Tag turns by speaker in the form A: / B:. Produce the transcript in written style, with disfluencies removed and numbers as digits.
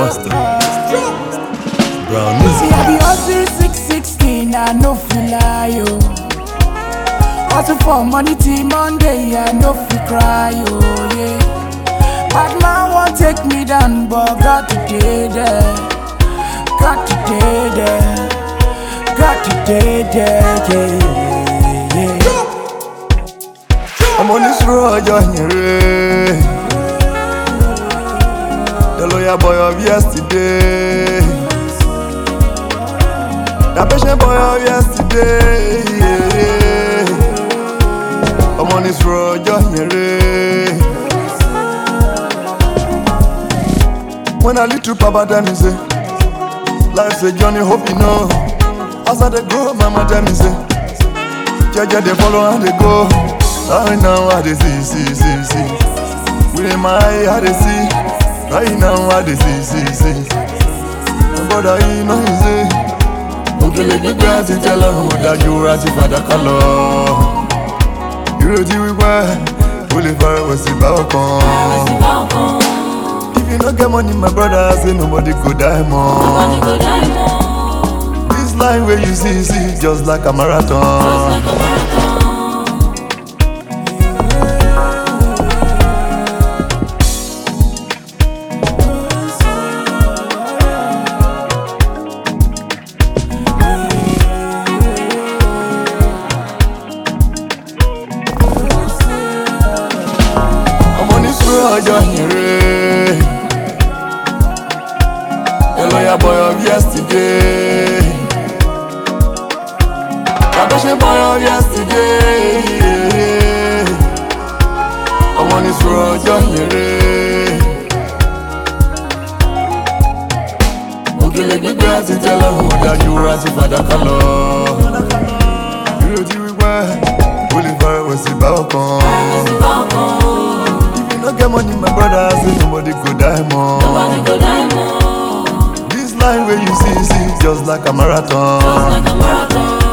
A: master. Brown
B: See, I be hustle 616, I no feel lie, yo. Hustle for money till Monday, I no feel cry, yo, yeah. Bad man won't take me down, but got to day there. Got to day there. Got to day there, yeah, yeah.
A: I'm on this road, you're here. The lawyer boy of yesterday. The patient boy of yesterday. Yeah. I'm on this road, you're here. When I little papa tell me say, life's a journey, hope you know. As I dey go, mama tell me say, Jaja they follow and they go. Right now I dey see. With my eye I dey see. Right now I dey see. But I know you say, Okele gbegbe ati tell her that you ati fada kalo. You ready we were, only far was the balcony. If you don't get money, my brother, I say nobody go die more. This line where you see, just like a marathon. I'm on this road, you're here. The lawyer boy of yesterday. The patient boy of yesterday. I'm on this road, you're here. Okele gbegbe ati tell her that you ati fada kalo. You know we were, only far was the balcony. If you don't get money, my brother, I say nobody go die more. This line where you see, just like a marathon.